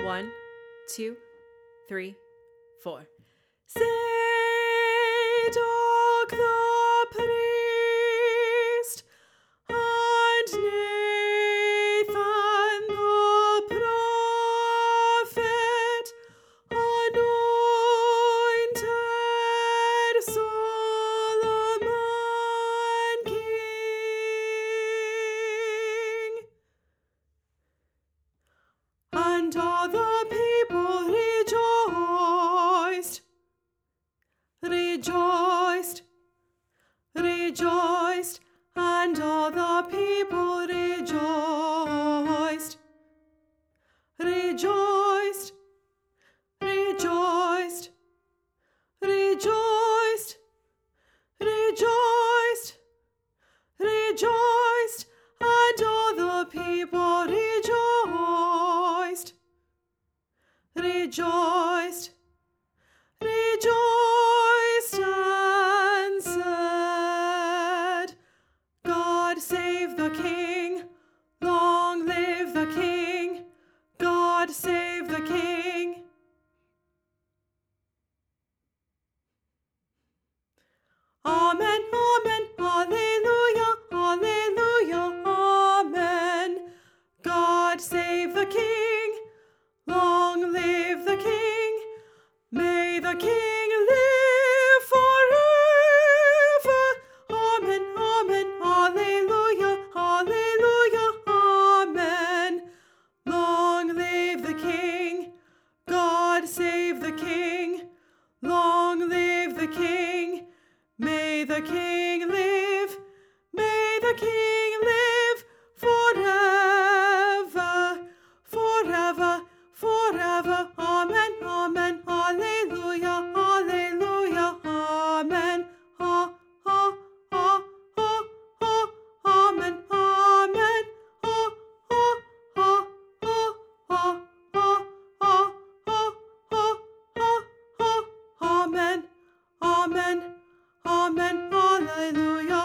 1, 2, 3, 4. Zadok the priest and Nathan the prophet anointed Solomon king, and all the people rejoiced, and all the people rejoiced, and all the people rejoiced, and said, God save the King, long live the King, God save the King. Amen, amen, alleluia, alleluia, amen. God save the King, long live the King, may the King live forever. Amen, amen, alleluia, alleluia, amen. Long live the King, God save the King, long live the King, may the King live, may the King live forever, forever, forever. Amen, amen, alleluia, alleluia, amen. Amen, amen. Amen, amen, amen, alleluia.